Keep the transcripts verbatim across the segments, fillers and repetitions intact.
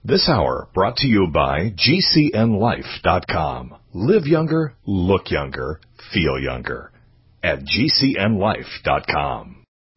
This hour brought to you by G C N life dot com. Live younger, look younger, feel younger at G C N life dot com.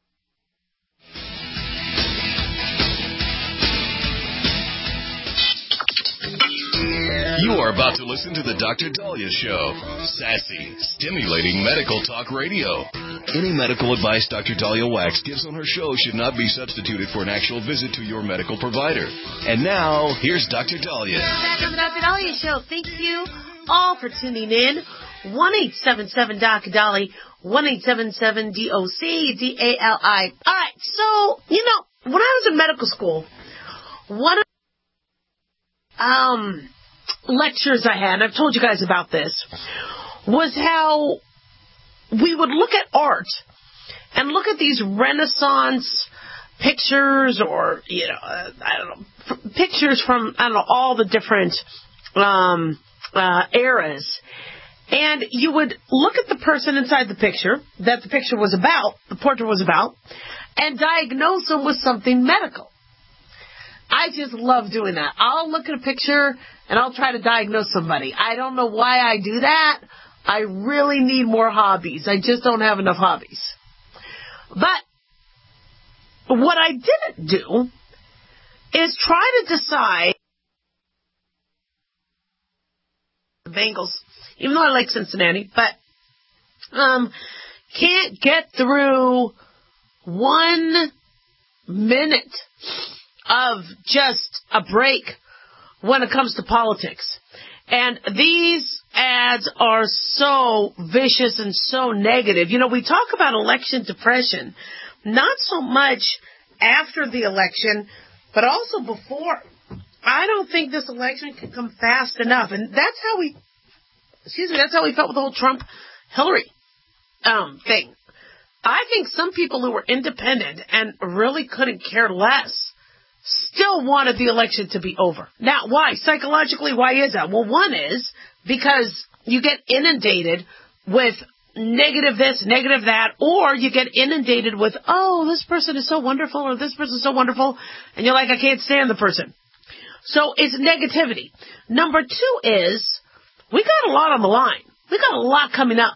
You are about to listen to the Doctor Dahlia Show. Sassy, stimulating medical talk radio. Any medical advice Doctor Dahlia Wax gives on her show should not be substituted for an actual visit to your medical provider. And now, here's Doctor Dahlia. Back on the Doctor Dahlia Show. Thank you all for tuning in. one eight seven seven D O C D A L I, one eight seven seven D O C D A L I. All right, so, you know, when I was in medical school, one of the um, lectures I had, and I've told you guys about this, was how we would look at art and look at these Renaissance pictures or, you know, uh, I don't know, f- pictures from, I don't know, all the different um, uh, eras. And you would look at the person inside the picture that the picture was about, the portrait was about, and diagnose them with something medical. I just love doing that. I'll look at a picture and I'll try to diagnose somebody. I don't know why I do that. I really need more hobbies. I just don't have enough hobbies. But what I didn't do is try to decide the Bengals, even though I like Cincinnati, but um, can't get through one minute of just a break when it comes to politics. And these ads are so vicious and so negative. You know, we talk about election depression, not so much after the election, but also before. I don't think this election can come fast enough. And that's how we, excuse me, that's how we felt with the whole Trump-Hillary um, thing. I think some people who were independent and really couldn't care less still wanted the election to be over. Now, why? Psychologically, why is that? Well, one is because you get inundated with negative this, negative that, or you get inundated with, oh, this person is so wonderful, or this person is so wonderful, and you're like, I can't stand the person. So it's negativity. Number two is we got a lot on the line. We got a lot coming up.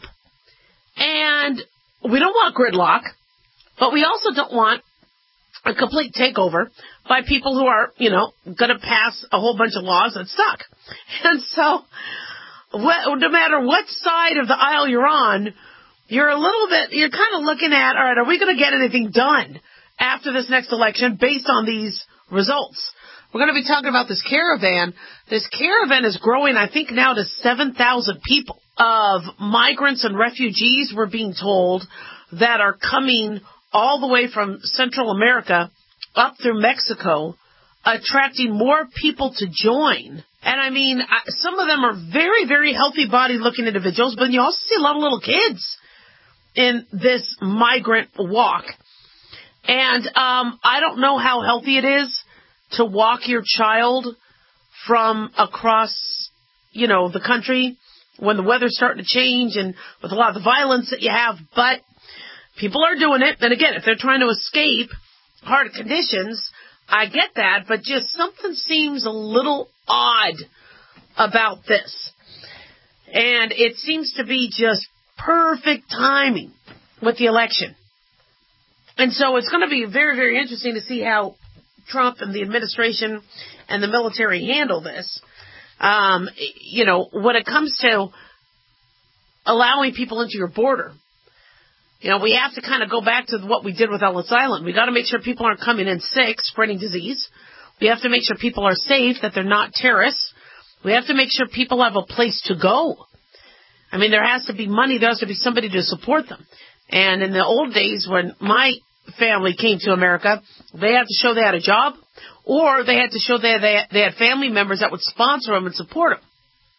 And we don't want gridlock, but we also don't want a complete takeover by people who are, you know, going to pass a whole bunch of laws that suck. And so, wh- no matter what side of the aisle you're on, you're a little bit, you're kind of looking at, all right, are we going to get anything done after this next election based on these results? We're going to be talking about this caravan. This caravan is growing, I think, now to seven thousand people of migrants and refugees, we're being told, that are coming all the way from Central America up through Mexico, attracting more people to join. And I mean, some of them are very, very healthy body looking individuals, but you also see a lot of little kids in this migrant walk. And um, I don't know how healthy it is to walk your child from across, you know, the country when the weather's starting to change and with a lot of the violence that you have, but people are doing it. And again, if they're trying to escape hard conditions, I get that, but just something seems a little odd about this. And it seems to be just perfect timing with the election. And so it's going to be very, very interesting to see how Trump and the administration and the military handle this. Um, you know, when it comes to allowing people into your border, you know, we have to kind of go back to what we did with Ellis Island. We got to make sure people aren't coming in sick, spreading disease. We have to make sure people are safe, that they're not terrorists. We have to make sure people have a place to go. I mean, there has to be money. There has to be somebody to support them. And in the old days when my family came to America, they had to show they had a job, or they had to show they had, they had family members that would sponsor them and support them.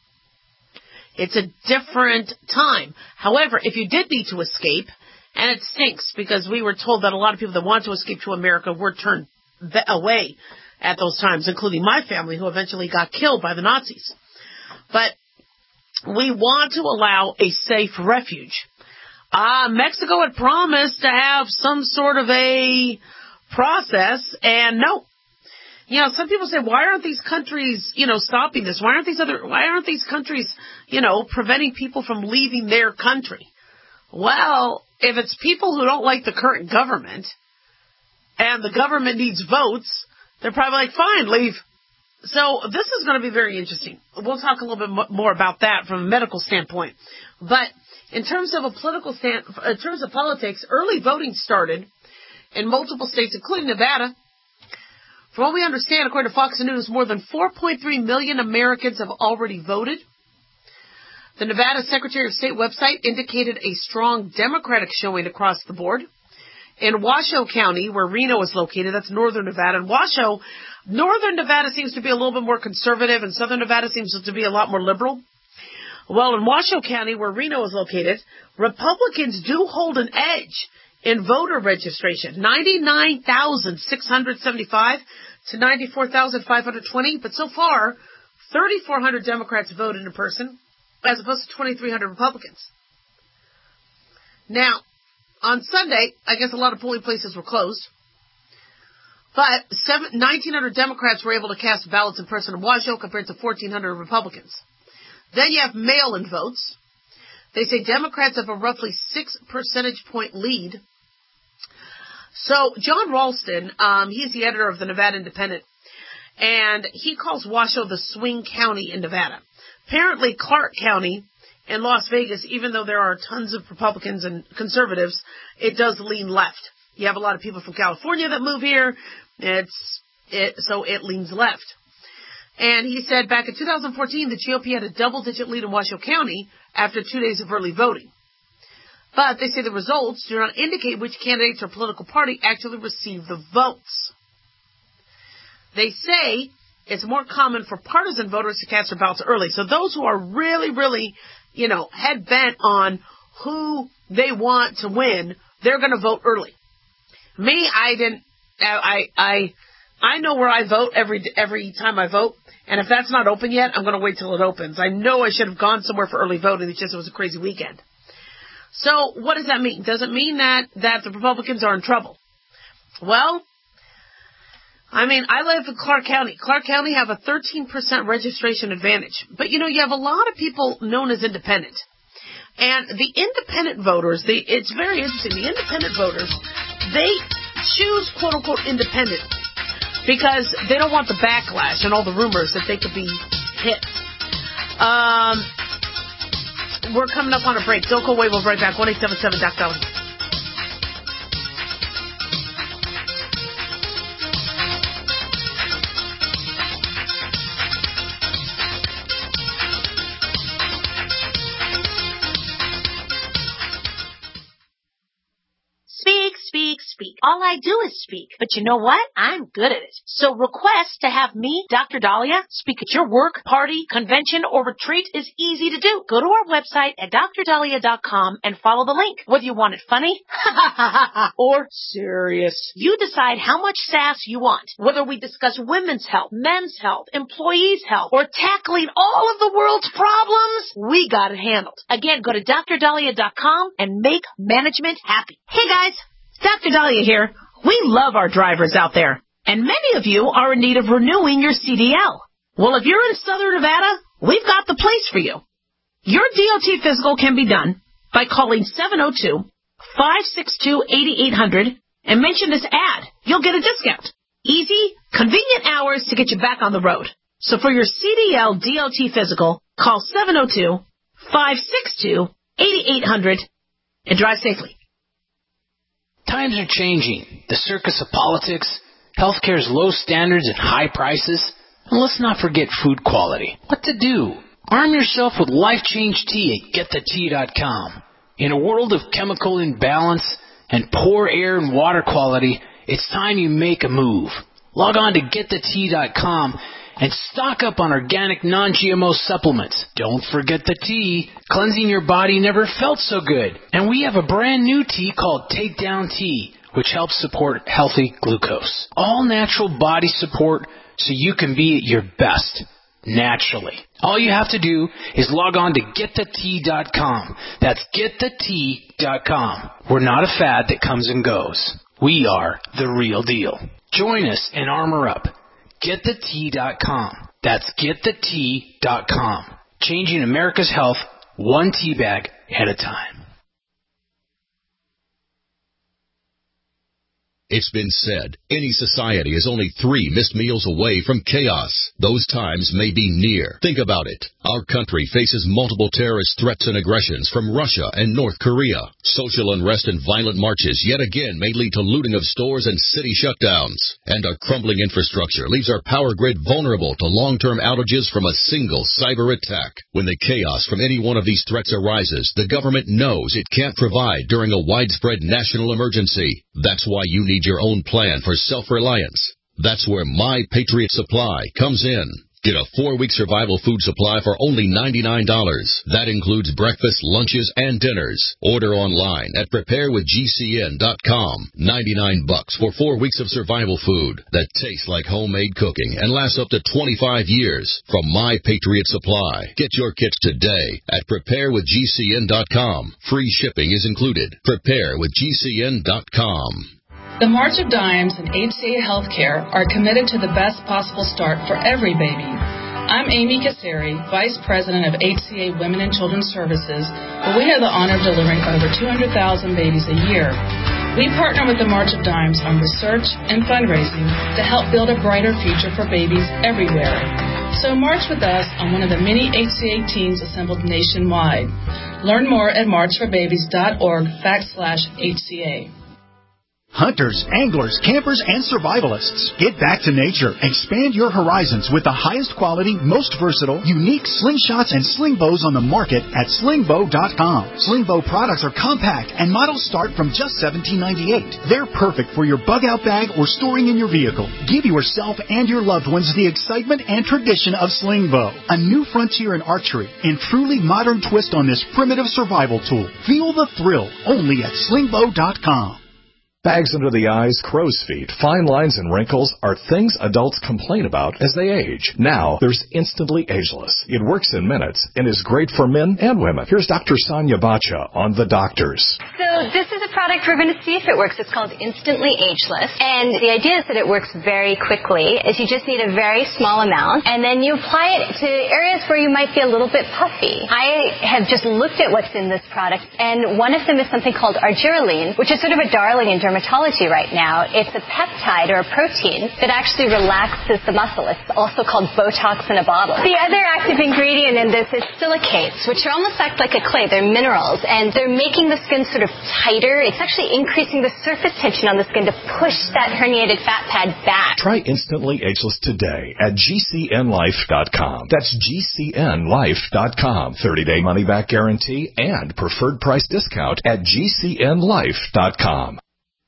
It's a different time. However, if you did need to escape, and it stinks because we were told that a lot of people that want to escape to America were turned away at those times, including my family, who eventually got killed by the Nazis. But we want to allow a safe refuge. Uh, Mexico had promised to have some sort of a process, and no. You know, some people say, why aren't these countries, you know, stopping this? Why aren't these other, why aren't these countries, you know, preventing people from leaving their country? Well, if it's people who don't like the current government and the government needs votes, they're probably like, fine, leave. So this is going to be very interesting. We'll talk a little bit more about that from a medical standpoint. But in terms of a political stand, in terms of politics, early voting started in multiple states, including Nevada. From what we understand, according to Fox News, more than four point three million Americans have already voted. The Nevada Secretary of State website indicated a strong Democratic showing across the board. In Washoe County, where Reno is located, that's northern Nevada, and Washoe, northern Nevada seems to be a little bit more conservative, and southern Nevada seems to be a lot more liberal. Well, in Washoe County, where Reno is located, Republicans do hold an edge in voter registration, ninety-nine thousand six hundred seventy-five to ninety-four thousand five hundred twenty, but so far, thirty-four hundred Democrats voted in person, as opposed to twenty-three hundred Republicans. Now, on Sunday, I guess a lot of polling places were closed, but nineteen hundred Democrats were able to cast ballots in person in Washoe compared to fourteen hundred Republicans. Then you have mail-in votes. They say Democrats have a roughly six percentage point lead. So John Ralston, um, he's the editor of the Nevada Independent, and he calls Washoe the swing county in Nevada. Apparently, Clark County in Las Vegas, even though there are tons of Republicans and conservatives, it does lean left. You have a lot of people from California that move here, it's it, so it leans left. And he said back in two thousand fourteen, the G O P had a double-digit lead in Washoe County after two days of early voting. But they say the results do not indicate which candidates or political party actually received the votes. They say it's more common for partisan voters to cast their ballots early. So those who are really, really, you know, head bent on who they want to win, they're going to vote early. Me, I didn't, I, I, I know where I vote every, every time I vote. And if that's not open yet, I'm going to wait till it opens. I know I should have gone somewhere for early voting. It's just it was a crazy weekend. So what does that mean? Does it mean that, that the Republicans are in trouble? Well, I mean, I live in Clark County. Clark County have a thirteen percent registration advantage. But, you know, you have a lot of people known as independent. And the independent voters, they, it's very interesting. The independent voters, they choose, quote-unquote, independent because they don't want the backlash and all the rumors that they could be hit. Um, we're coming up on a break. Don't go away. We'll be right back. one eight seven seven Doc Dolly. Speak. All I do is speak. But you know what? I'm good at it. So request to have me, Doctor Dahlia, speak at your work, party, convention, or retreat is easy to do. Go to our website at dr dahlia dot com and follow the link. Whether you want it funny or serious, you decide how much sass you want. Whether we discuss women's health, men's health, employees' health, or tackling all of the world's problems, we got it handled. Again, go to dr dahlia dot com and make management happy. Hey guys! Doctor Dahlia here. We love our drivers out there, and many of you are in need of renewing your C D L. Well, if you're in Southern Nevada, we've got the place for you. Your D O T physical can be done by calling seven oh two, five six two, eight eight hundred and mention this ad. You'll get a discount. Easy, convenient hours to get you back on the road. So for your C D L D O T physical, call seven oh two, five six two, eight eight hundred and drive safely. Times are changing. The circus of politics, healthcare's low standards and high prices, and let's not forget food quality. What to do? Arm yourself with Life Change Tea at get the tea dot com. In a world of chemical imbalance and poor air and water quality, it's time you make a move. Log on to get the tea dot com and stock up on organic non-G M O supplements. Don't forget the tea. Cleansing your body never felt so good. And we have a brand new tea called Take Down Tea, which helps support healthy glucose. All natural body support so you can be at your best, naturally. All you have to do is log on to get the tea dot com. That's get the tea dot com. We're not a fad that comes and goes. We are the real deal. Join us and armor up. get the tea dot com. That's get the tea dot com. Changing America's health one tea bag at a time. It's been said, any society is only three missed meals away from chaos. Those times may be near. Think about it. Our country faces multiple terrorist threats and aggressions from Russia and North Korea. Social unrest and violent marches yet again may lead to looting of stores and city shutdowns. And our crumbling infrastructure leaves our power grid vulnerable to long-term outages from a single cyber attack. When the chaos from any one of these threats arises, the government knows it can't provide during a widespread national emergency. That's why you need your own plan for self-reliance. That's where My Patriot Supply comes in. Get a four-week survival food supply for only ninety-nine dollars. That includes breakfast, lunches, and dinners. Order online at prepare with G C N dot com. ninety-nine bucks for four weeks of survival food that tastes like homemade cooking and lasts up to twenty-five years from My Patriot Supply. Get your kits today at prepare with G C N dot com. Free shipping is included. prepare with G C N dot com. The March of Dimes and H C A Healthcare are committed to the best possible start for every baby. I'm Amy Kasseri, Vice President of H C A Women and Children's Services, where we have the honor of delivering over two hundred thousand babies a year. We partner with the March of Dimes on research and fundraising to help build a brighter future for babies everywhere. So march with us on one of the many H C A teams assembled nationwide. Learn more at march for babies dot org backslash H C A. Hunters, anglers, campers, and survivalists. Get back to nature. Expand your horizons with the highest quality, most versatile, unique slingshots and sling bows on the market at sling bow dot com. Sling bow products are compact and models start from just seventeen ninety-eight. They're perfect for your bug-out bag or storing in your vehicle. Give yourself and your loved ones the excitement and tradition of sling bow. A new frontier in archery and truly modern twist on this primitive survival tool. Feel the thrill only at sling bow dot com. Bags under the eyes, crow's feet, fine lines, and wrinkles are things adults complain about as they age. Now, there's Instantly Ageless. It works in minutes and is great for men and women. Here's Doctor Sonia Bacha on The Doctors. So this is a product we're going to see if it works. It's called Instantly Ageless. And the idea is that it works very quickly, is you just need a very small amount, and then you apply it to areas where you might be a little bit puffy. I have just looked at what's in this product, and one of them is something called argireline, which is sort of a darling in dermatology right now. It's a peptide or a protein that actually relaxes the muscle. It's also called Botox in a bottle. The other active ingredient in this is silicates, which are almost act like a clay. They're minerals, and they're making the skin sort of tighter. It's actually increasing the surface tension on the skin to push that herniated fat pad back. Try Instantly Ageless today at G C N life dot com. That's G C N life dot com. thirty-day money-back guarantee and preferred price discount at G C N life dot com.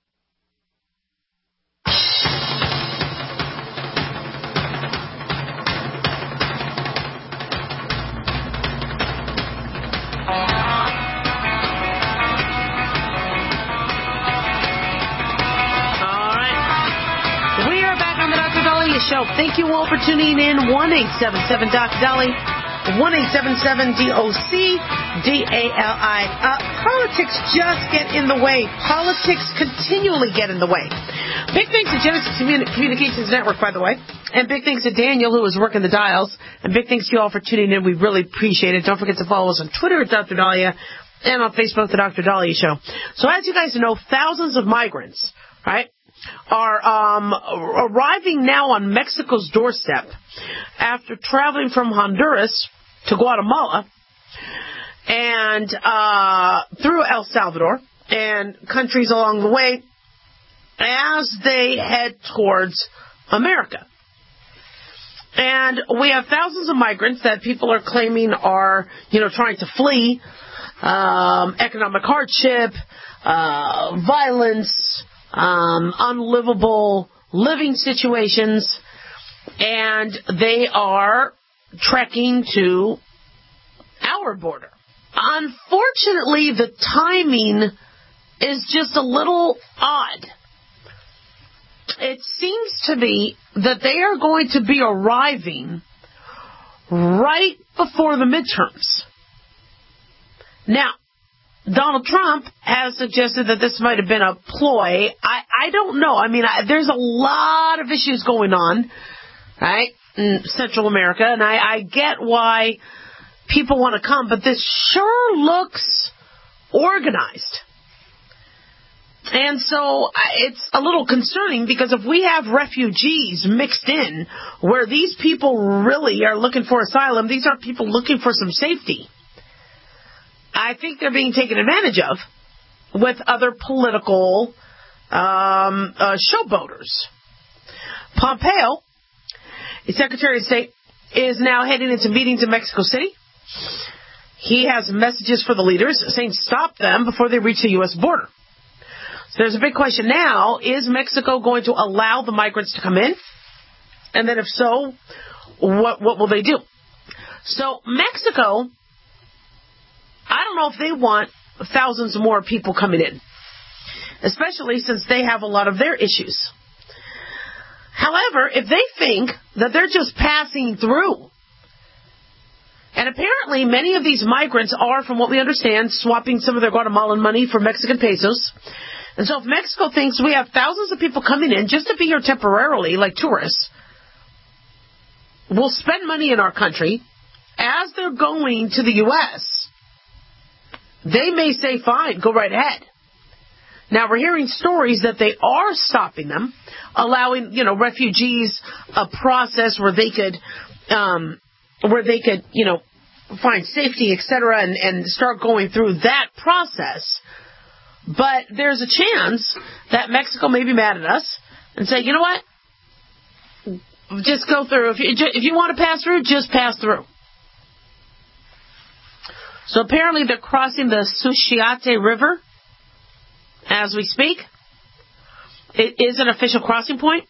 Show. Thank you all for tuning in. one eight seven seven Doctor Dolly, one eight seven seven D O C D A L I. Uh, politics just get in the way. Politics continually get in the way. Big thanks to Genesis Communi- Communications Network, by the way. And big thanks to Daniel, who was working the dials. And big thanks to you all for tuning in. We really appreciate it. Don't forget to follow us on Twitter at Doctor Dahlia and on Facebook, The Doctor Dahlia Show. So as you guys know, thousands of migrants, right, are um, arriving now on Mexico's doorstep after traveling from Honduras to Guatemala and uh, through El Salvador and countries along the way as they head towards America. And we have thousands of migrants that people are claiming are, you know, trying to flee um, economic hardship, uh, violence, Um, unlivable living situations, and they are trekking to our border. Unfortunately, the timing is just a little odd. It seems to be that they are going to be arriving right before the midterms. Now, Donald Trump has suggested that this might have been a ploy. I, I don't know. I mean, I, there's a lot of issues going on right, in Central America, and I, I get why people want to come, but this sure looks organized. And so it's a little concerning, because if we have refugees mixed in where these people really are looking for asylum, these are people looking for some safety. I think they're being taken advantage of with other political um, uh, showboaters. Pompeo, the Secretary of State, is now heading into meetings in Mexico City. He has messages for the leaders saying stop them before they reach the U S border. So there's a big question now, is Mexico going to allow the migrants to come in? And then if so, what what will they do? So Mexico, I don't know if they want thousands more people coming in, especially since they have a lot of their issues. However, if they think that they're just passing through, and apparently many of these migrants are, from what we understand, swapping some of their Guatemalan money for Mexican pesos. And so if Mexico thinks we have thousands of people coming in just to be here temporarily, like tourists, will spend money in our country as they're going to the U S, they may say, fine, go right ahead. Now, we're hearing stories that they are stopping them, allowing, you know, refugees a process where they could, um, where they could, you know, find safety, et cetera, and, and start going through that process. But there's a chance that Mexico may be mad at us and say, you know what? Just go through. If you, if you want to pass through, just pass through. So apparently they're crossing the Suchiate River as we speak. It is an official crossing point.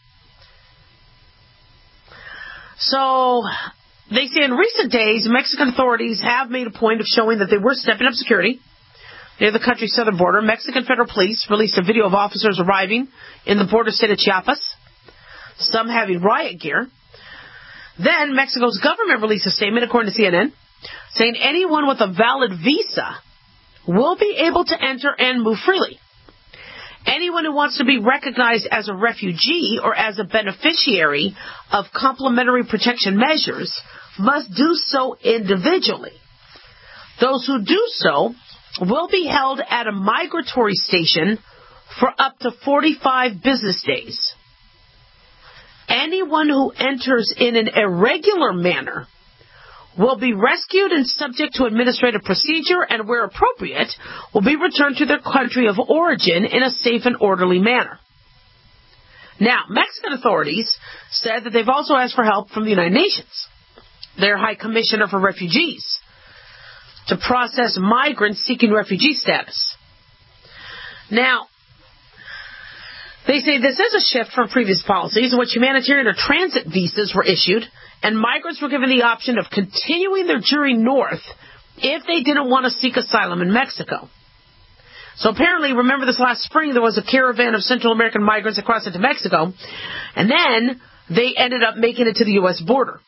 So they say in recent days, Mexican authorities have made a point of showing that they were stepping up security near the country's southern border. Mexican federal police released a video of officers arriving in the border state of Chiapas, some having riot gear. Then Mexico's government released a statement, according to C N N, saying anyone with a valid visa will be able to enter and move freely. Anyone who wants to be recognized as a refugee or as a beneficiary of complementary protection measures must do so individually. Those who do so will be held at a migratory station for up to forty-five business days. Anyone who enters in an irregular manner will be rescued and subject to administrative procedure, and where appropriate, will be returned to their country of origin in a safe and orderly manner. Now, Mexican authorities said that they've also asked for help from the United Nations, their High Commissioner for Refugees, to process migrants seeking refugee status. Now, they say this is a shift from previous policies in which humanitarian or transit visas were issued, and migrants were given the option of continuing their journey north if they didn't want to seek asylum in Mexico. So apparently, remember this last spring, there was a caravan of Central American migrants that crossed into Mexico, and then they ended up making it to the U S border.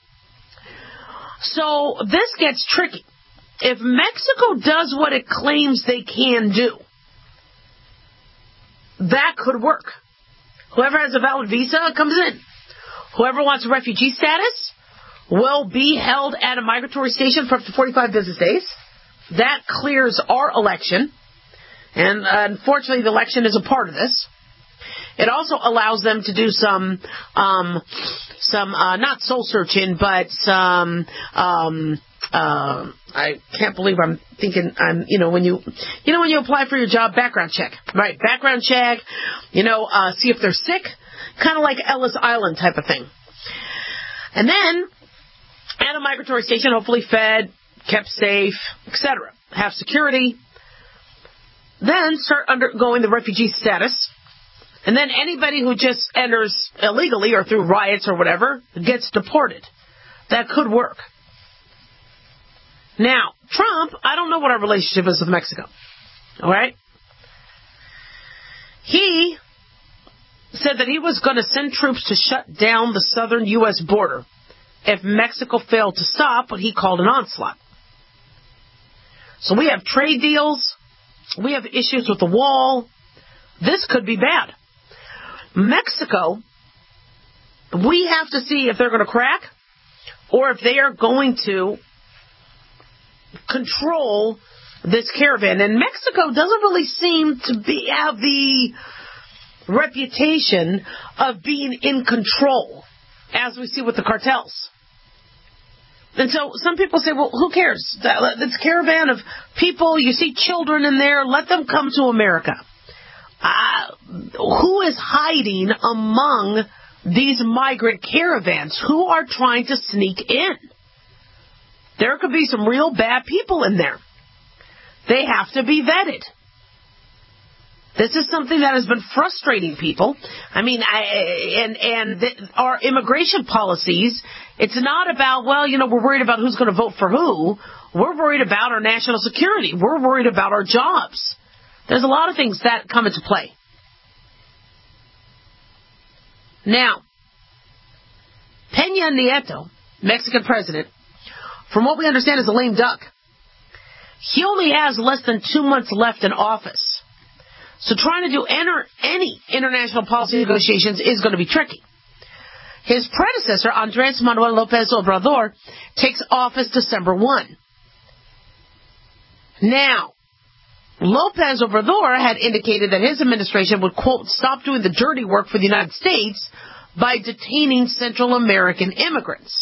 So this gets tricky. If Mexico does what it claims they can do, that could work. Whoever has a valid visa comes in. Whoever wants refugee status will be held at a migratory station for up to forty-five business days. That clears our election. And unfortunately, the election is a part of this. It also allows them to do some, um, some uh, not soul searching, but some, um, uh, I can't believe I'm thinking, I'm, you know, when you, you know, when you apply for your job, background check, right? Background check, you know, uh, see if they're sick, kind of like Ellis Island type of thing. And then, at a migratory station, hopefully fed, kept safe, et cetera, have security. Then start undergoing the refugee status. And then anybody who just enters illegally or through riots or whatever gets deported. That could work. Now, Trump, I don't know what our relationship is with Mexico. All right? He said that he was going to send troops to shut down the southern U S border if Mexico failed to stop what he called an onslaught. So we have trade deals. We have issues with the wall. This could be bad. Mexico we have to see if they're going to crack or if they are going to control this caravan. And Mexico doesn't really seem to be have the reputation of being in control, as we see with the cartels. And so some people say, well, who cares? It's a caravan of people. You see children in there. Let them come to America. Uh, who is hiding among these migrant caravans? Who are trying to sneak in? There could be some real bad people in there. They have to be vetted. This is something that has been frustrating people. I mean, I, and and the, our immigration policies, it's not about, well, you know, we're worried about who's going to vote for who. We're worried about our national security. We're worried about our jobs. There's a lot of things that come into play. Now, Peña Nieto, Mexican president, from what we understand is a lame duck. He only has less than two months left in office. So trying to do enter any international policy negotiations is going to be tricky. His predecessor, Andrés Manuel López Obrador, takes office December first. Now, López Obrador had indicated that his administration would, quote, stop doing the dirty work for the United States by detaining Central American immigrants.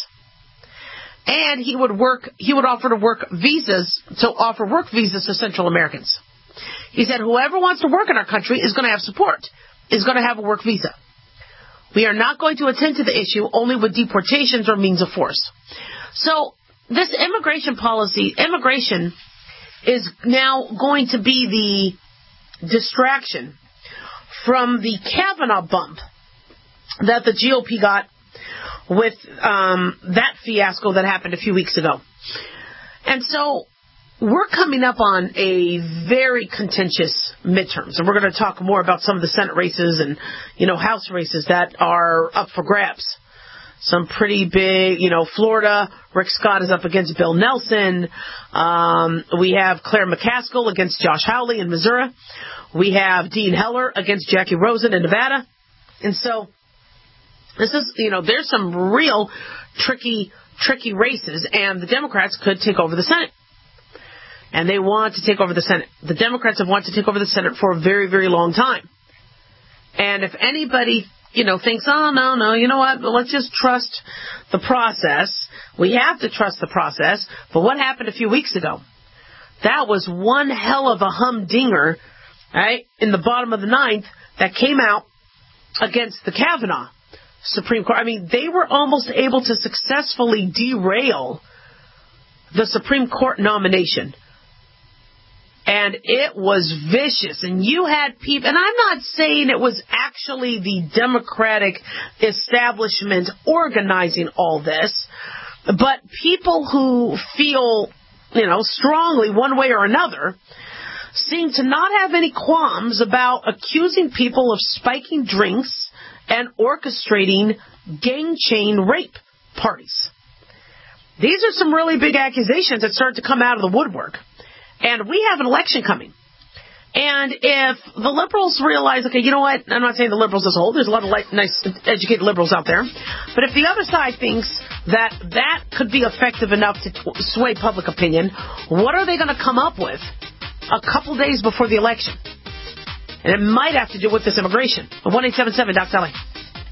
And he would work, he would offer to work visas, to offer work visas to Central Americans. He said whoever wants to work in our country is going to have support, is going to have a work visa. We are not going to attend to the issue only with deportations or means of force. So this immigration policy, immigration is now going to be the distraction from the Kavanaugh bump that the G O P got with um, that fiasco that happened a few weeks ago. And so we're coming up on a very contentious midterms, and we're going to talk more about some of the Senate races and, you know, House races that are up for grabs. Some pretty big, you know, Florida, Rick Scott is up against Bill Nelson. Um, we have Claire McCaskill against Josh Hawley in Missouri. We have Dean Heller against Jackie Rosen in Nevada. And so this is, you know, there's some real tricky, tricky races, and the Democrats could take over the Senate. And they want to take over the Senate. The Democrats have wanted to take over the Senate for a very, very long time. And if anybody, you know, thinks, oh, no, no, you know what, well, let's just trust the process. We have to trust the process. But what happened a few weeks ago? That was one hell of a humdinger, right, in the bottom of the ninth that came out against the Kavanaugh Supreme Court. I mean, they were almost able to successfully derail the Supreme Court nomination. And it was vicious. And you had people, and I'm not saying it was actually the Democratic establishment organizing all this, but people who feel, you know, strongly one way or another seem to not have any qualms about accusing people of spiking drinks and orchestrating gang chain rape parties. These are some really big accusations that start to come out of the woodwork. And we have an election coming. And if the liberals realize, okay, you know what, I'm not saying the liberals as a whole, there's a lot of like, nice, educated liberals out there, but if the other side thinks that that could be effective enough to t- sway public opinion, what are they going to come up with a couple days before the election? And it might have to do with this immigration. one eight seven seven, Doc Sally.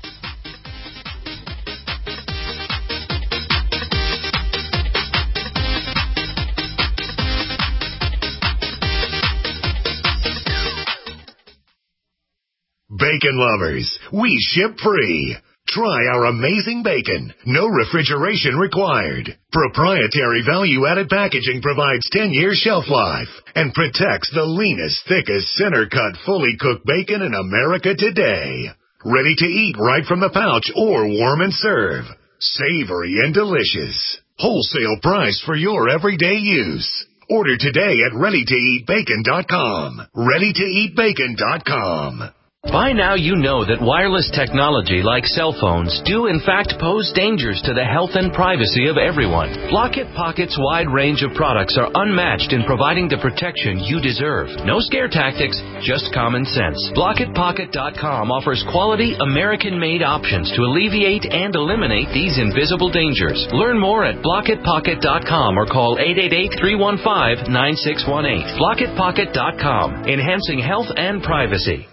Bacon lovers, we ship free. Try our amazing bacon. No refrigeration required. Proprietary value-added packaging provides ten years shelf life and protects the leanest, thickest, center-cut, fully cooked bacon in America today. Ready to eat right from the pouch or warm and serve. Savory and delicious. Wholesale price for your everyday use. Order today at ready to eat bacon dot com. ready to eat bacon dot com. By now you know that wireless technology like cell phones do in fact pose dangers to the health and privacy of everyone. Blockit Pocket's wide range of products are unmatched in providing the protection you deserve. No scare tactics, just common sense. Blockit Pocket dot com offers quality American-made options to alleviate and eliminate these invisible dangers. Learn more at Blockit Pocket dot com or call eight eight eight, three one five, nine six one eight. Blockit Pocket dot com, enhancing health and privacy.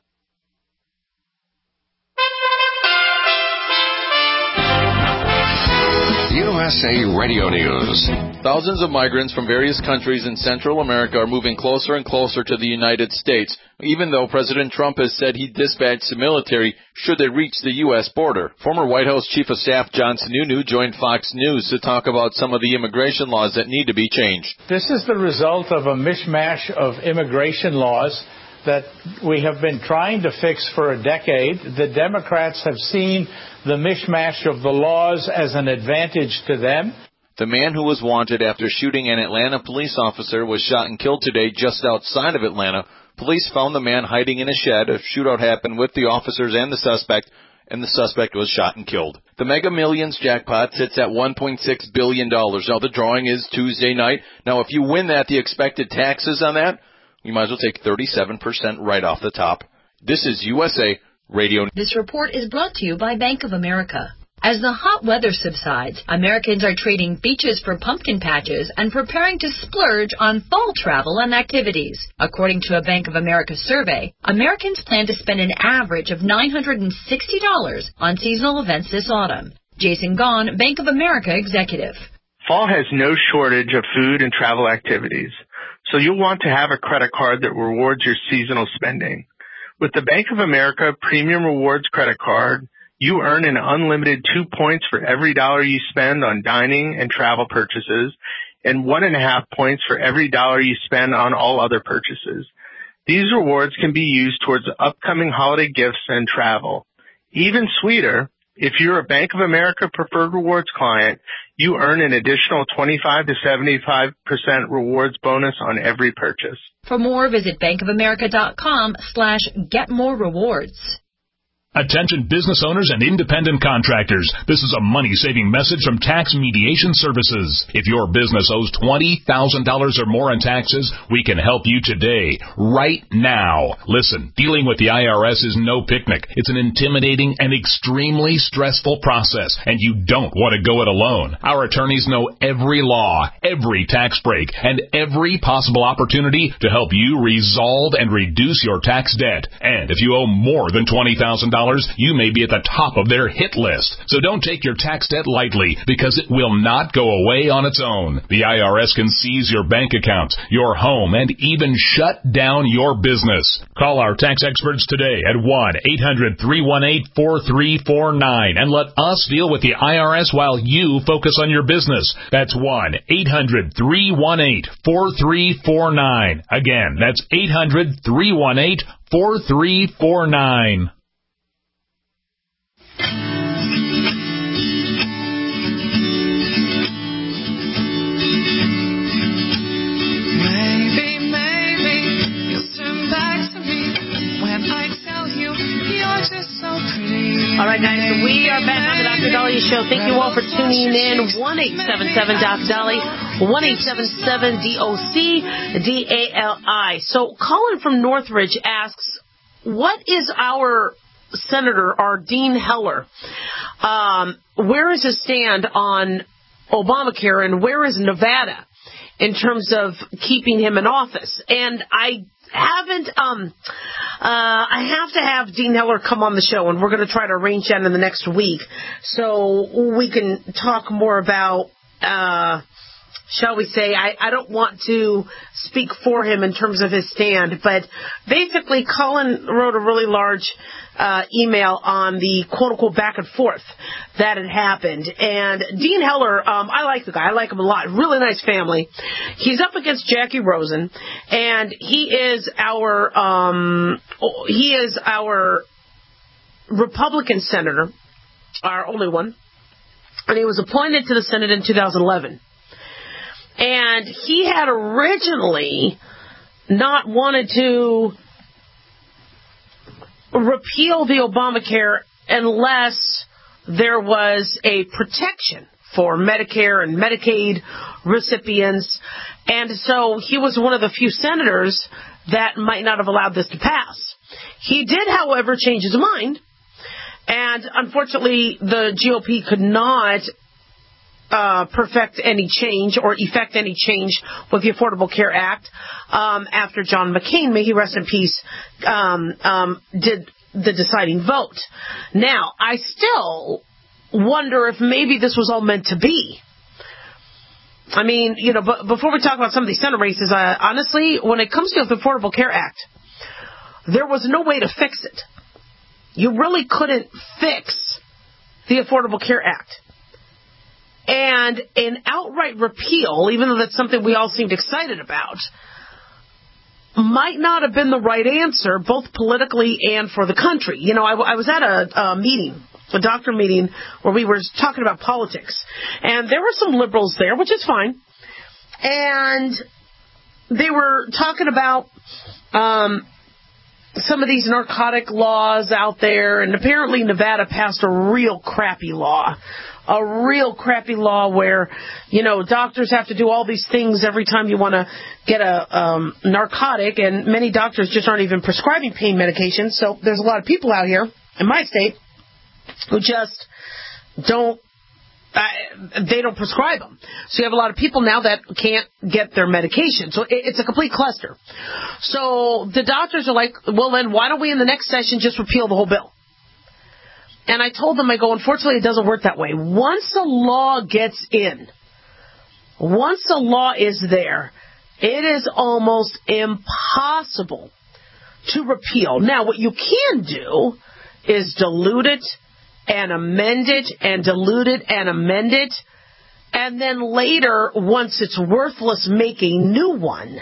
U S A Radio News. Thousands of migrants from various countries in Central America are moving closer and closer to the United States, even though President Trump has said he'd dispatch the military should they reach the U S border. Former White House Chief of Staff John Sununu joined Fox News to talk about some of the immigration laws that need to be changed. This is the result of a mishmash of immigration laws that we have been trying to fix for a decade. The Democrats have seen the mishmash of the laws as an advantage to them. The man who was wanted after shooting an Atlanta police officer was shot and killed today just outside of Atlanta. Police found the man hiding in a shed. A shootout happened with the officers and the suspect, and the suspect was shot and killed. The Mega Millions jackpot sits at one point six billion dollars. Now, the drawing is Tuesday night. Now, if you win that, the expected taxes on that, you might as well take thirty-seven percent right off the top. This is U S A Radio. This report is brought to you by Bank of America. As the hot weather subsides, Americans are trading beaches for pumpkin patches and preparing to splurge on fall travel and activities. According to a Bank of America survey, Americans plan to spend an average of nine hundred sixty dollars on seasonal events this autumn. Jason Gahn, Bank of America executive. Fall has no shortage of food and travel activities, so you'll want to have a credit card that rewards your seasonal spending. With the Bank of America Premium Rewards credit card, you earn an unlimited two points for every dollar you spend on dining and travel purchases, and one and a half points for every dollar you spend on all other purchases. These rewards can be used towards upcoming holiday gifts and travel. Even sweeter, if you're a Bank of America Preferred Rewards client, you earn an additional twenty-five to seventy-five percent rewards bonus on every purchase. For more, visit bankofamerica.com slash get more rewards. Attention business owners and independent contractors. This is a money-saving message from Tax Mediation Services. If your business owes twenty thousand dollars or more in taxes, we can help you today, right now. Listen, dealing with the I R S is no picnic. It's an intimidating and extremely stressful process, and you don't want to go it alone. Our attorneys know every law, every tax break, and every possible opportunity to help you resolve and reduce your tax debt. And if you owe more than twenty thousand dollars, you may be at the top of their hit list. So don't take your tax debt lightly, because it will not go away on its own. The I R S can seize your bank accounts, your home, and even shut down your business. Call our tax experts today at one eight hundred, three one eight, four three four nine and let us deal with the I R S while you focus on your business. That's one eight hundred, three one eight, four three four nine. Again, that's eight hundred, three one eight, four three four nine. Maybe, maybe you'll turn back to me when I tell you you're just so pretty. All right, guys, so we are back on the Doctor Dahlia Show. Thank you all for tuning in. one eight seven seven D O C Dolly, one eight seven seven D O C D A L I. So Colin from Northridge asks, what is our Senator, our Dean Heller, um, where is his stand on Obamacare, and where is Nevada in terms of keeping him in office? And I haven't, um, uh, I have to have Dean Heller come on the show, and we're going to try to arrange that in the next week so we can talk more about, uh, shall we say, I, I don't want to speak for him in terms of his stand, but basically Colin wrote a really large uh, email on the quote-unquote back and forth that had happened. And Dean Heller, um, I like the guy. I like him a lot. Really nice family. He's up against Jackie Rosen, and he is our um, he is our Republican senator, our only one, and he was appointed to the Senate in two thousand eleven. And he had originally not wanted to repeal the Obamacare unless there was a protection for Medicare and Medicaid recipients. And so he was one of the few senators that might not have allowed this to pass. He did, however, change his mind. And unfortunately, the G O P could not uh, perfect any change or effect any change with the Affordable Care Act um, after John McCain, may he rest in peace, um, um, did the deciding vote. Now, I still wonder if maybe this was all meant to be. I mean, you know, but before we talk about some of these Senate races, uh, honestly, when it comes to the Affordable Care Act, there was no way to fix it. You really couldn't fix the Affordable Care Act. And an outright repeal, even though that's something we all seemed excited about, might not have been the right answer, both politically and for the country. You know, I, I was at a, a meeting, a doctor meeting, where we were talking about politics. And there were some liberals there, which is fine. And they were talking about um, some of these narcotic laws out there. And apparently Nevada passed a real crappy law. A real crappy law where, you know, doctors have to do all these things every time you want to get a um, narcotic. And many doctors just aren't even prescribing pain medications. So there's a lot of people out here in my state who just don't, uh, they don't prescribe them. So you have a lot of people now that can't get their medication. So it, it's a complete cluster. So the doctors are like, well, then why don't we in the next session just repeal the whole bill? And I told them, I go, unfortunately, it doesn't work that way. Once a law gets in, once a law is there, it is almost impossible to repeal. Now, what you can do is dilute it and amend it and dilute it and amend it. And then later, once it's worthless, make a new one.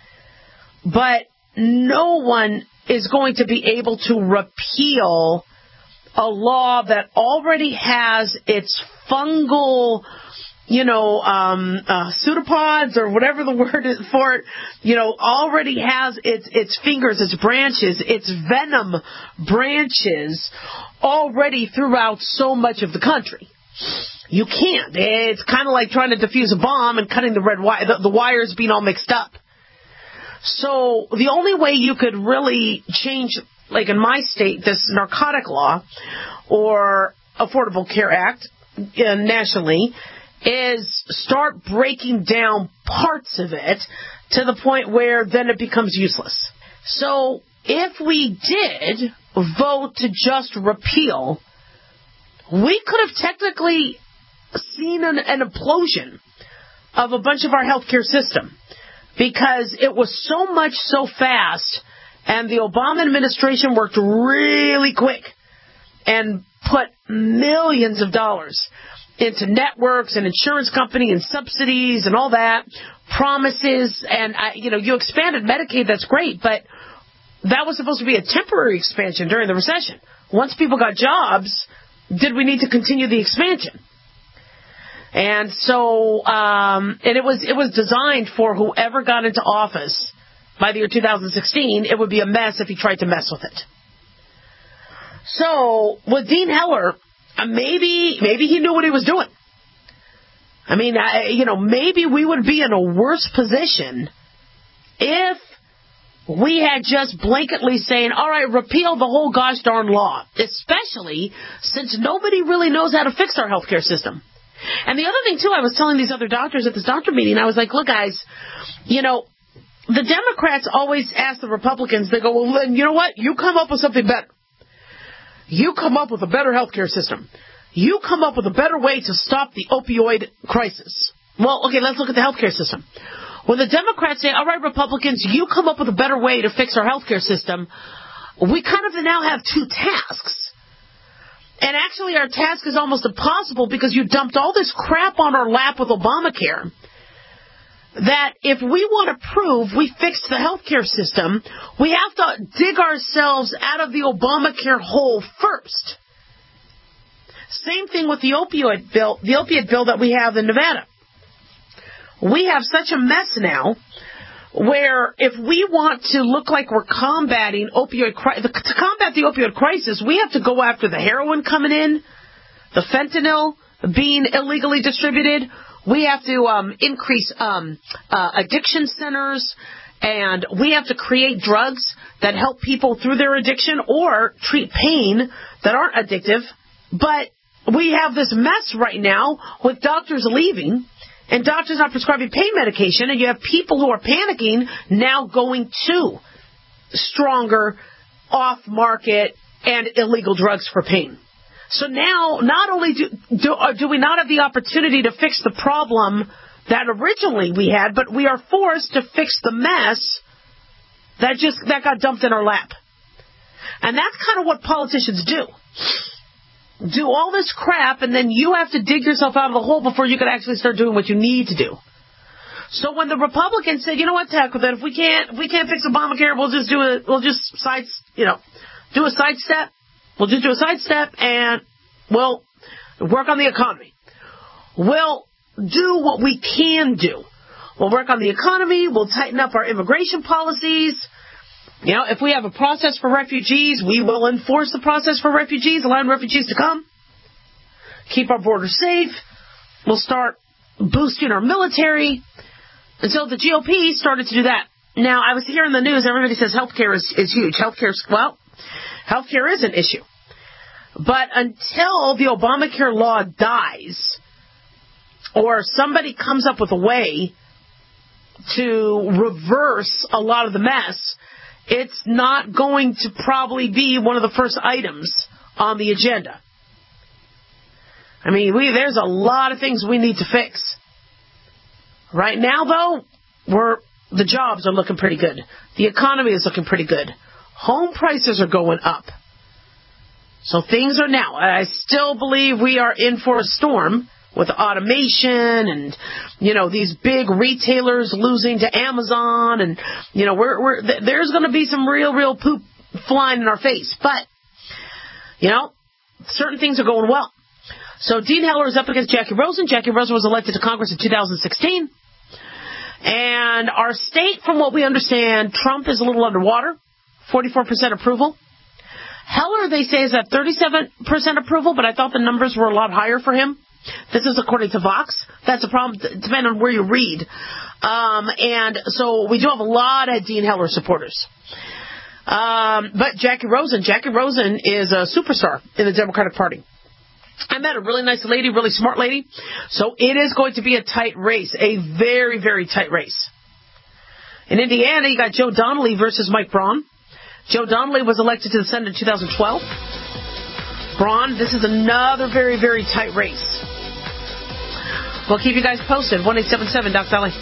But no one is going to be able to repeal a law that already has its fungal, you know, um, uh, pseudopods or whatever the word is for it, you know, already has its its fingers, its branches, its venom branches already throughout so much of the country. You can't. It's kind of like trying to defuse a bomb and cutting the red wire, the, the wires being all mixed up. So the only way you could really change, like in my state, this narcotic law or Affordable Care Act uh, nationally, is start breaking down parts of it to the point where then it becomes useless. So if we did vote to just repeal, we could have technically seen an, an implosion of a bunch of our healthcare system because it was so much so fast. And the Obama administration worked really quick and put millions of dollars into networks and insurance company and subsidies and all that, promises. And, I, you know, you expanded Medicaid, that's great, but that was supposed to be a temporary expansion during the recession. Once people got jobs, did we need to continue the expansion? And so, um, and it was it was designed for whoever got into office by the year two thousand sixteen, it would be a mess if he tried to mess with it. So, with Dean Heller, uh, maybe maybe he knew what he was doing. I mean, I, you know, maybe we would be in a worse position if we had just blanketly saying, all right, repeal the whole gosh darn law, especially since nobody really knows how to fix our healthcare system. And the other thing, too, I was telling these other doctors at this doctor meeting, I was like, look, guys, you know, the Democrats always ask the Republicans, they go, well, then, you know what? You come up with something better. You come up with a better healthcare system. You come up with a better way to stop the opioid crisis. Well, okay, let's look at the healthcare system. When the Democrats say, all right, Republicans, you come up with a better way to fix our healthcare system, we kind of now have two tasks. And actually, our task is almost impossible because you dumped all this crap on our lap with Obamacare that if we want to prove we fixed the healthcare system, we have to dig ourselves out of the Obamacare hole first. Same thing with the opioid bill, the opiate bill that we have in Nevada. We have such a mess now where if we want to look like we're combating opioid cri- to combat the opioid crisis, we have to go after the heroin coming in, the fentanyl being illegally distributed. We have to um, increase um, uh, addiction centers, and we have to create drugs that help people through their addiction or treat pain that aren't addictive. But we have this mess right now with doctors leaving and doctors not prescribing pain medication, and you have people who are panicking now going to stronger, off-market, and illegal drugs for pain. So now, not only do, do, do we not have the opportunity to fix the problem that originally we had, but we are forced to fix the mess that just that got dumped in our lap. And that's kind of what politicians do. Do all this crap, and then you have to dig yourself out of the hole before you can actually start doing what you need to do. So when the Republicans said, you know what, tackle that, if we can't, if we can't fix Obamacare, we'll just do a, we'll just side, you know, do a sidestep. We'll just do a sidestep, and we'll work on the economy. We'll do what we can do. We'll work on the economy. We'll tighten up our immigration policies. You know, if we have a process for refugees, we will enforce the process for refugees, allowing refugees to come. Keep our borders safe. We'll start boosting our military. And so the G O P started to do that. Now, I was hearing the news, everybody says healthcare is, is huge. Healthcare is, well, healthcare is an issue. But until the Obamacare law dies, or somebody comes up with a way to reverse a lot of the mess, it's not going to probably be one of the first items on the agenda. I mean, we, there's a lot of things we need to fix. Right now, though, we're, the jobs are looking pretty good. The economy is looking pretty good. Home prices are going up. So things are now. I still believe we are in for a storm with automation and, you know, these big retailers losing to Amazon, and, you know, we're, we're there's going to be some real, real poop flying in our face. But, you know, certain things are going well. So Dean Heller is up against Jackie Rosen. Jackie Rosen was elected to Congress in two thousand sixteen. And our state, from what we understand, Trump is a little underwater, forty-four percent approval. Heller, they say, is at thirty-seven percent approval, but I thought the numbers were a lot higher for him. This is according to Vox. That's a problem, depending on where you read. Um, and so we do have a lot of Dean Heller supporters. Um, but Jackie Rosen, Jackie Rosen is a superstar in the Democratic Party. I met a really nice lady, really smart lady. So it is going to be a tight race, a very, very tight race. In Indiana, you got Joe Donnelly versus Mike Braun. Joe Donnelly was elected to the Senate in two thousand twelve. Braun, this is another very, very tight race. We'll keep you guys posted. one eight seven seven Doc Dolly.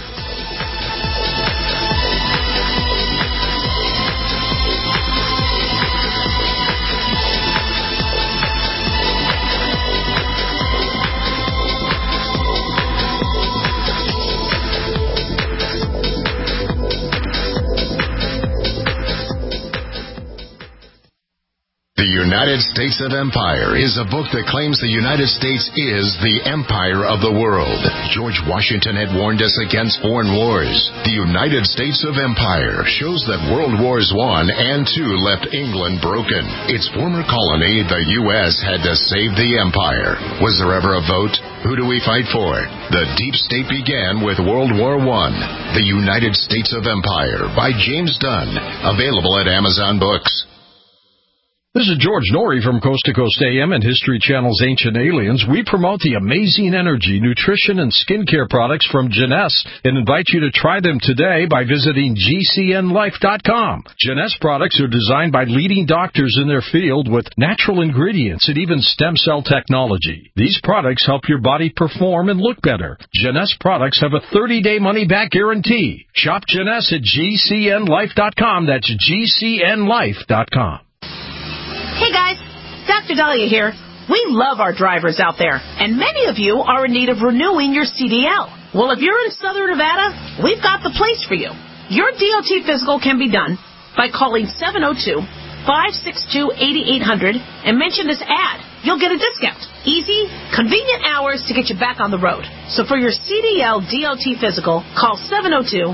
The United States of Empire is a book that claims the United States is the empire of the world. George Washington had warned us against foreign wars. The United States of Empire shows that World Wars One and Two left England broken. Its former colony, the U S, had to save the empire. Was there ever a vote? Who do we fight for? The deep state began with World War One. The United States of Empire by James Dunn. Available at Amazon Books. This is George Norrie from Coast to Coast A M and History Channel's Ancient Aliens. We promote the amazing energy, nutrition, and skincare products from Jeunesse and invite you to try them today by visiting G C N life dot com. Jeunesse products are designed by leading doctors in their field with natural ingredients and even stem cell technology. These products help your body perform and look better. Jeunesse products have a thirty-day money-back guarantee. Shop Jeunesse at G C N life dot com. That's G C N life dot com. Hey guys, Doctor Dahlia here. We love our drivers out there, and many of you are in need of renewing your C D L. Well, if you're in Southern Nevada, we've got the place for you. Your D O T physical can be done by calling seven oh two, five six two, eight eight hundred and mention this ad. You'll get a discount. Easy, convenient hours to get you back on the road. So for your C D L D O T physical, call seven oh two,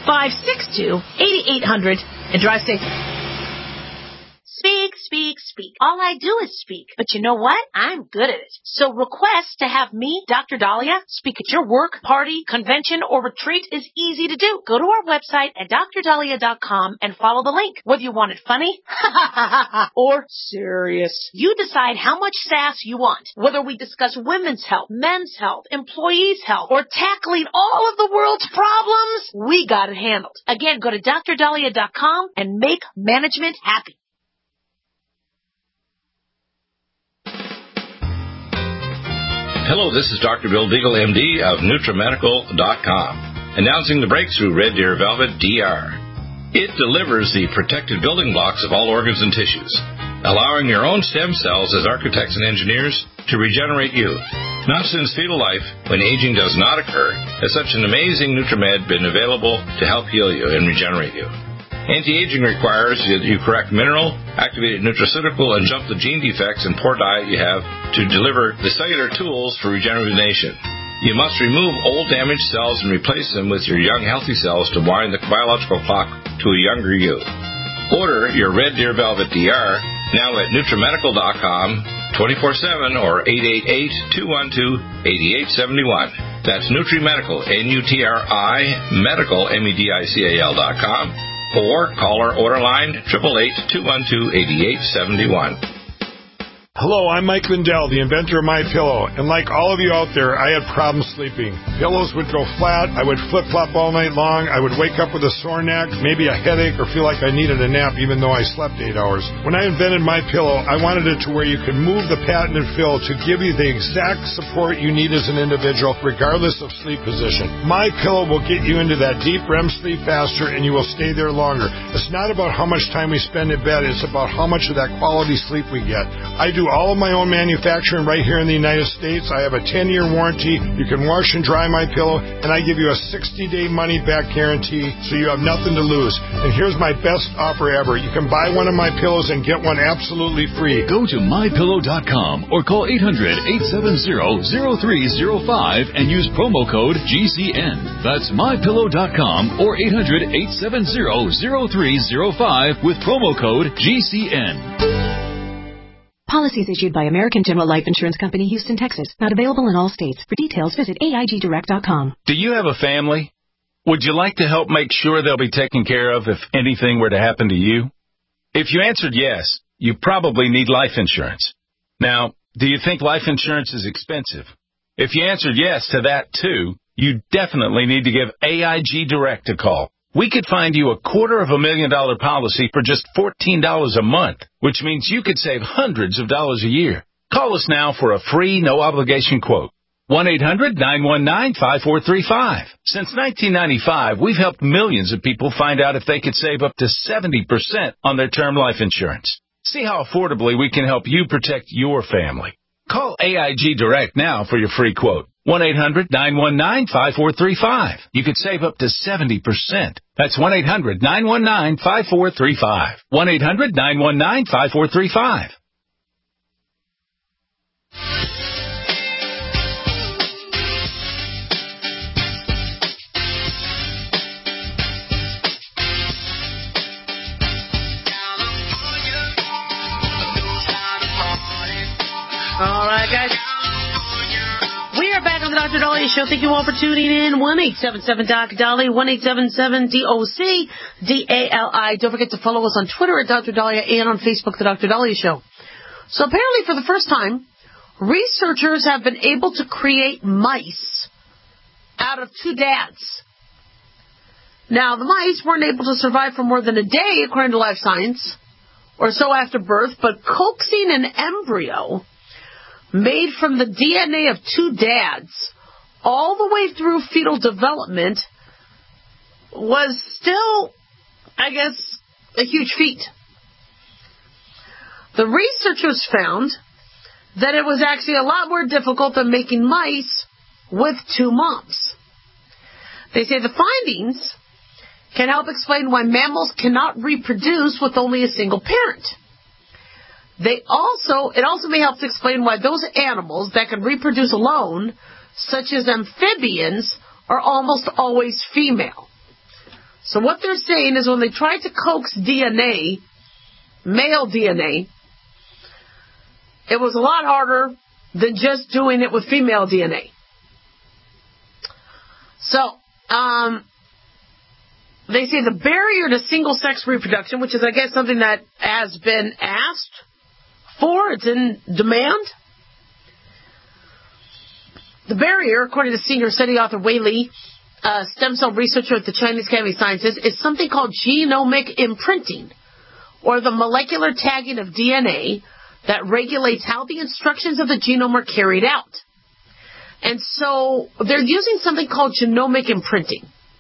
five six two, eight eight hundred and drive safe. Speak, speak, speak. All I do is speak. But you know what? I'm good at it. So request to have me, Doctor Dahlia, speak at your work, party, convention, or retreat is easy to do. Go to our website at dr dahlia dot com and follow the link. Whether you want it funny or serious, you decide how much sass you want. Whether we discuss women's health, men's health, employees' health, or tackling all of the world's problems, we got it handled. Again, go to dr dahlia dot com and make management happy. Hello, this is Doctor Bill Deagle, M D of NutriMedical dot com, announcing the breakthrough Red Deer Velvet D R. It delivers the protected building blocks of all organs and tissues, allowing your own stem cells as architects and engineers to regenerate you. Not since fetal life, when aging does not occur, has such an amazing NutriMed been available to help heal you and regenerate you. Anti-aging requires that you correct mineral, activated nutraceutical, and jump the gene defects and poor diet you have to deliver the cellular tools for rejuvenation. You must remove old damaged cells and replace them with your young healthy cells to wind the biological clock to a younger you. Order your Red Deer Velvet D R now at NutriMedical dot com twenty-four seven or eight eight eight, two one two, eight eight seven one. That's NutriMedical, N U T R I, medical, M E D I C A L dot com. Or call our order line, eight eight eight, two one two, eight eight seven one. Hello, I'm Mike Lindell, the inventor of MyPillow, and like all of you out there, I had problems sleeping. Pillows would go flat, I would flip-flop all night long, I would wake up with a sore neck, maybe a headache, or feel like I needed a nap even though I slept eight hours. When I invented MyPillow, I wanted it to where you could move the patented fill to give you the exact support you need as an individual, regardless of sleep position. MyPillow will get you into that deep R E M sleep faster, and you will stay there longer. It's not about how much time we spend in bed, it's about how much of that quality sleep we get. I do all of my own manufacturing right here in the United States. I have a ten-year warranty. You can wash and dry my pillow, and I give you a sixty-day money-back guarantee, so you have nothing to lose. And here's my best offer ever. You can buy one of my pillows and get one absolutely free. Go to my pillow dot com or call eight hundred, eight seven zero, zero three zero five and use promo code G C N. That's my pillow dot com or eight hundred, eight seven zero, zero three zero five with promo code G C N. Policies issued by American General Life Insurance Company, Houston, Texas. Not available in all states. For details, visit A I G direct dot com. Do you have a family? Would you like to help make sure they'll be taken care of if anything were to happen to you? If you answered yes, you probably need life insurance. Now, do you think life insurance is expensive? If you answered yes to that too, you definitely need to give A I G Direct a call. We could find you a quarter of a million dollar policy for just fourteen dollars a month, which means you could save hundreds of dollars a year. Call us now for a free, no-obligation quote. one eight hundred, nine one nine, five four three five. Since nineteen ninety-five, we've helped millions of people find out if they could save up to seventy percent on their term life insurance. See how affordably we can help you protect your family. Call A I G Direct now for your free quote. one eight hundred, nine one nine, five four three five. You could save up to seventy percent. That's one eight hundred, nine one nine, five four three five. one eight hundred, nine one nine, five four three five. All right, guys. We are back on the Doctor Dahlia Show. Thank you all for tuning in. one eight seven seven D O C Dahlia, one eight seven seven D O C D A L I. Don't forget to follow us on Twitter at Doctor Dahlia and on Facebook, The Doctor Dahlia Show. So apparently for the first time, researchers have been able to create mice out of two dads. Now, the mice weren't able to survive for more than a day, according to Life Science, or so after birth, but coaxing an embryo made from the D N A of two dads all the way through fetal development was still, I guess, a huge feat. The researchers found that it was actually a lot more difficult than making mice with two moms. They say the findings can help explain why mammals cannot reproduce with only a single parent. They also, it also may help to explain why those animals that can reproduce alone, such as amphibians, are almost always female. So what they're saying is when they tried to coax D N A, male D N A, it was a lot harder than just doing it with female D N A. So, um, they say the barrier to single-sex reproduction, which is, I guess, something that has been asked for, it's in demand. The barrier, according to senior study author Wei Li, uh, stem cell researcher at the Chinese Academy of Sciences, is something called genomic imprinting, or the molecular tagging of D N A that regulates how the instructions of the genome are carried out. And so they're using something called genomic imprinting.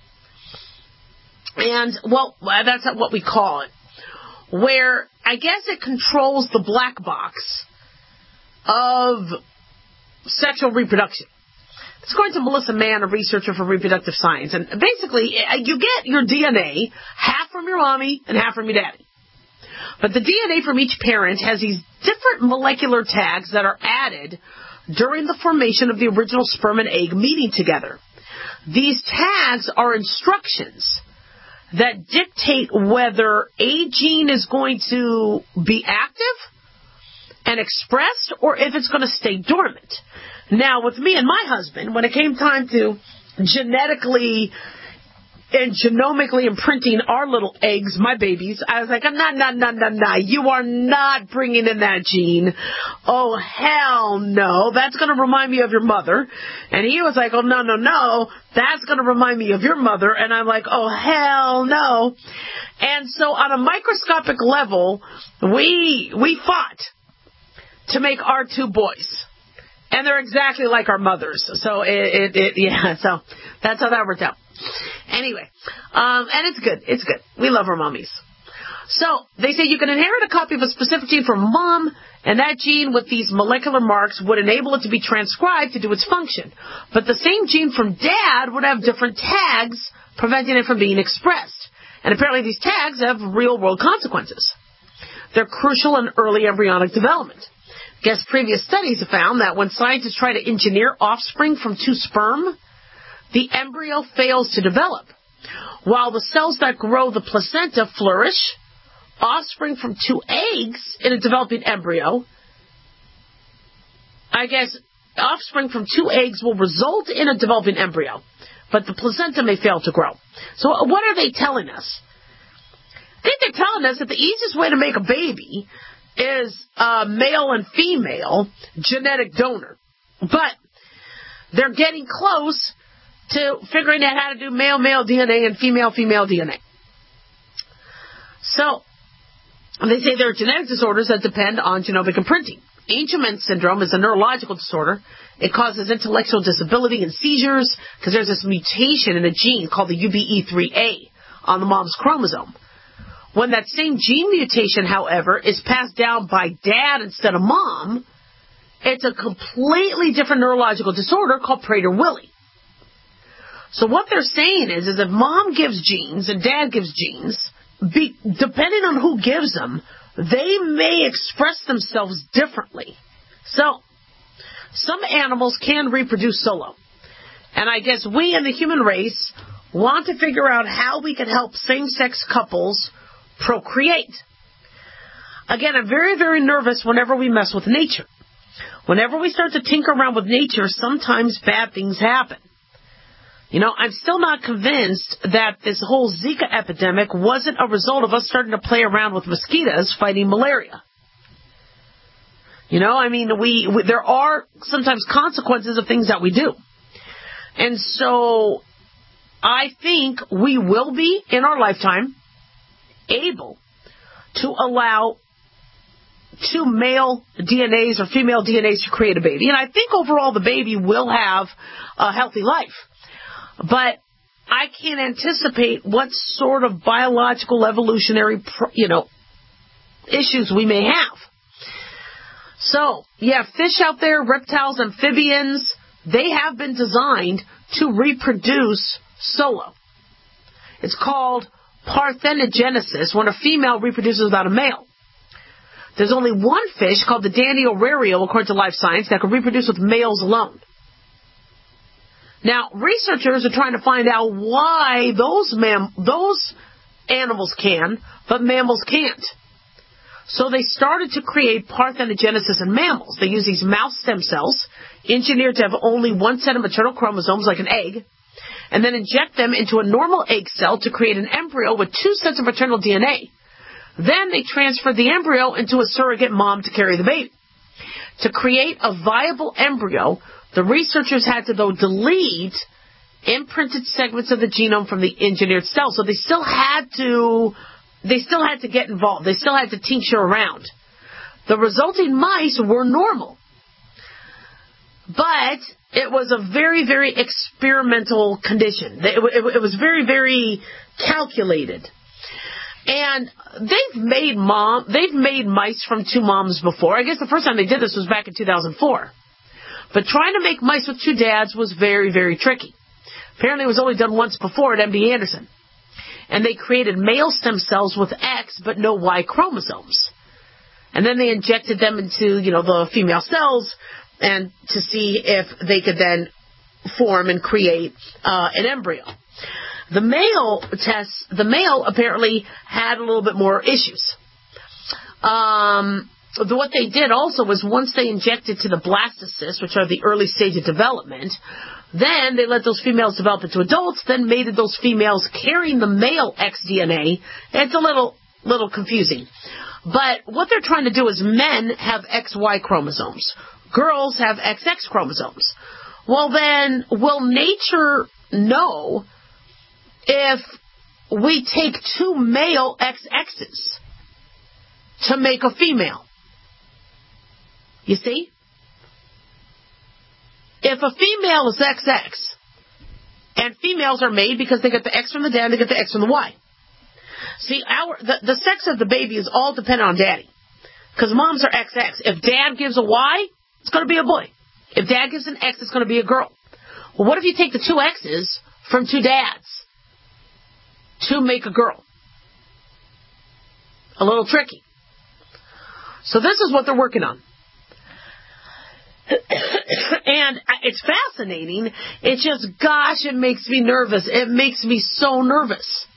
And, well, that's what we call it, where I guess it controls the black box of sexual reproduction. It's according to Melissa Mann, a researcher for reproductive science. And basically, you get your D N A half from your mommy and half from your daddy. But the D N A from each parent has these different molecular tags that are added during the formation of the original sperm and egg meeting together. These tags are instructions that dictate whether a gene is going to be active and expressed or if it's going to stay dormant. Now, with me and my husband, when it came time to genetically and genomically imprinting our little eggs, my babies, I was like, nah, nah, nah, nah, nah, you are not bringing in that gene. Oh, hell no. That's going to remind me of your mother. And he was like, oh, no, no, no. That's going to remind me of your mother. And I'm like, oh, hell no. And so on a microscopic level, we we fought to make our two boys. And they're exactly like our mothers. So, it, it, it yeah, so that's how that worked out. Anyway, um, and it's good. It's good. We love our mommies. So, they say you can inherit a copy of a specific gene from mom, and that gene with these molecular marks would enable it to be transcribed to do its function. But the same gene from dad would have different tags, preventing it from being expressed. And apparently these tags have real-world consequences. They're crucial in early embryonic development. Guess previous studies have found that when scientists try to engineer offspring from two sperm, the embryo fails to develop. While the cells that grow the placenta flourish, offspring from two eggs in a developing embryo, I guess offspring from two eggs will result in a developing embryo, but the placenta may fail to grow. So what are they telling us? I think they're telling us that the easiest way to make a baby is a male and female genetic donor. But they're getting close to figuring out how to do male-male D N A and female-female D N A. So, they say there are genetic disorders that depend on genomic imprinting. Angelman syndrome is a neurological disorder. It causes intellectual disability and seizures because there's this mutation in a gene called the U B E three A on the mom's chromosome. When that same gene mutation, however, is passed down by dad instead of mom, it's a completely different neurological disorder called Prader-Willi. So what they're saying is, is if mom gives genes and dad gives genes, be, depending on who gives them, they may express themselves differently. So, some animals can reproduce solo. And I guess we in the human race want to figure out how we can help same-sex couples procreate. Again, I'm very, very nervous whenever we mess with nature. Whenever we start to tinker around with nature, sometimes bad things happen. You know, I'm still not convinced that this whole Zika epidemic wasn't a result of us starting to play around with mosquitoes fighting malaria. You know, I mean, we, we there are sometimes consequences of things that we do. And so I think we will be, in our lifetime, able to allow two male D N As or female D N As to create a baby. And I think overall the baby will have a healthy life. But I can't anticipate what sort of biological evolutionary, you know, issues we may have. So, yeah, fish out there, reptiles, amphibians, they have been designed to reproduce solo. It's called parthenogenesis, when a female reproduces without a male. There's only one fish called the Danio rareo, according to Life Science, that can reproduce with males alone. Now, researchers are trying to find out why those mam- those animals can, but mammals can't. So they started to create parthenogenesis in mammals. They use these mouse stem cells, engineered to have only one set of maternal chromosomes, like an egg, and then inject them into a normal egg cell to create an embryo with two sets of maternal D N A. Then they transfer the embryo into a surrogate mom to carry the baby. To create a viable embryo, the researchers had to, though, delete imprinted segments of the genome from the engineered cell. So they still had to, they still had to get involved. They still had to tincture around. The resulting mice were normal. But it was a very, very experimental condition. It, it, it was very, very calculated. And they've made mom, they've made mice from two moms before. I guess the first time they did this was back in two thousand four. But trying to make mice with two dads was very, very tricky. Apparently it was only done once before at M D Anderson. And they created male stem cells with X but no Y chromosomes. And then they injected them into, you know, the female cells and to see if they could then form and create uh, an embryo. The male tests, the male apparently had a little bit more issues. Um, the, what they did also was once they injected to the blastocysts, which are the early stage of development, then they let those females develop into adults, then mated those females carrying the male X D N A. It's a little, little confusing. But what they're trying to do is men have X Y chromosomes. Girls have X X chromosomes. Well then, will nature know if we take two male X X's to make a female? You see? If a female is X X, and females are made because they get the X from the dad, they get the X from the Y. See, our the, the sex of the baby is all dependent on daddy. Because moms are X X. If dad gives a Y, it's going to be a boy. If dad gives an X, it's going to be a girl. Well, what if you take the two X's from two dads to make a girl? A little tricky. So this is what they're working on. And it's fascinating. It's just, gosh, it makes me nervous. It makes me so nervous.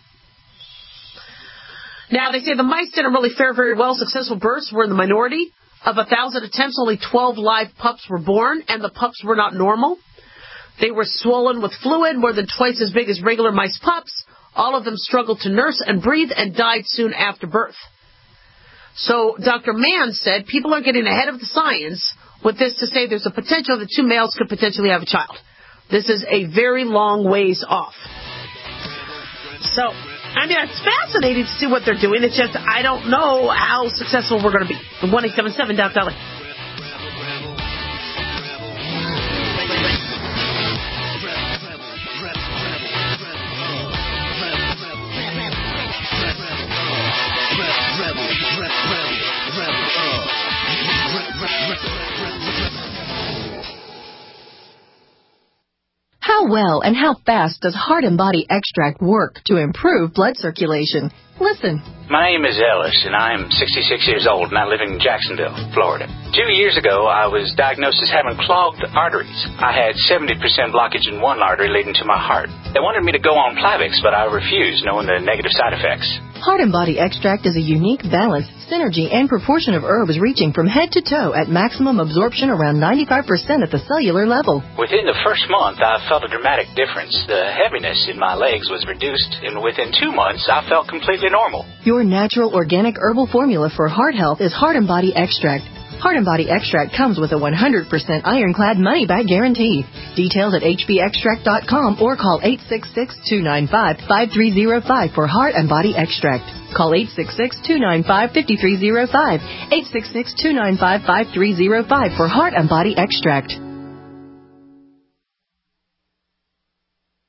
Now, they say the mice didn't really fare very well. Successful births were in the minority. Of a thousand attempts, only twelve live pups were born, and the pups were not normal. They were swollen with fluid, more than twice as big as regular mice pups. All of them struggled to nurse and breathe and died soon after birth. So Doctor Mann said people are getting ahead of the science with this to say there's a potential that two males could potentially have a child. This is a very long ways off. So, I mean, it's fascinating to see what they're doing. It's just, I don't know how successful we're going to be. one eight seven seven, Doc Dolly. How well and how fast does Heart and Body Extract work to improve blood circulation? Listen. My name is Ellis, and I am sixty-six years old, and I live in Jacksonville, Florida. Two years ago, I was diagnosed as having clogged arteries. I had seventy percent blockage in one artery leading to my heart. They wanted me to go on Plavix, but I refused, knowing the negative side effects. Heart and Body Extract is a unique balance, synergy, and proportion of herbs reaching from head to toe at maximum absorption around ninety-five percent at the cellular level. Within the first month, I felt a dramatic difference. The heaviness in my legs was reduced, and within two months, I felt completely normal. Your natural organic herbal formula for heart health is Heart and Body Extract. Heart and Body Extract comes with a one hundred percent ironclad money-back guarantee. Details at h b extract dot com or call eight six six, two nine five, five three zero five for Heart and Body Extract. Call eight six six, two nine five, five three zero five, eight six six, two nine five, five three zero five for Heart and Body Extract.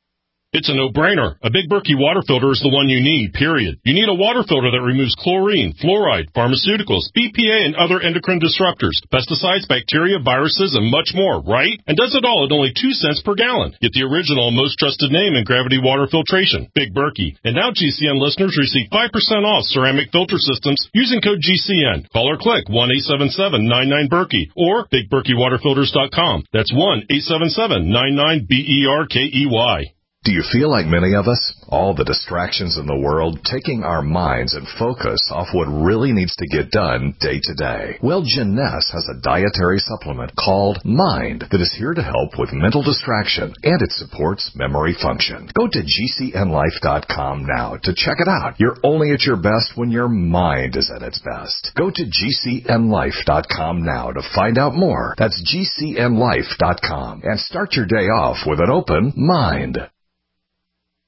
It's a no-brainer. A Big Berkey water filter is the one you need, period. You need a water filter that removes chlorine, fluoride, pharmaceuticals, B P A, and other endocrine disruptors, pesticides, bacteria, viruses, and much more, right? And does it all at only two cents per gallon. Get the original, most trusted name in gravity water filtration, Big Berkey. And now G C N listeners receive five percent off ceramic filter systems using code G C N. Call or click one eight seven seven nine nine Berkey or big berkey water filters dot com. That's one eight seven seven nine nine B E R K E Y. Do you feel like many of us? All the distractions in the world taking our minds and focus off what really needs to get done day to day. Well, Jeunesse has a dietary supplement called Mind that is here to help with mental distraction, and it supports memory function. Go to G C N life dot com now to check it out. You're only at your best when your mind is at its best. Go to G C N life dot com now to find out more. That's G C N life dot com and start your day off with an open mind.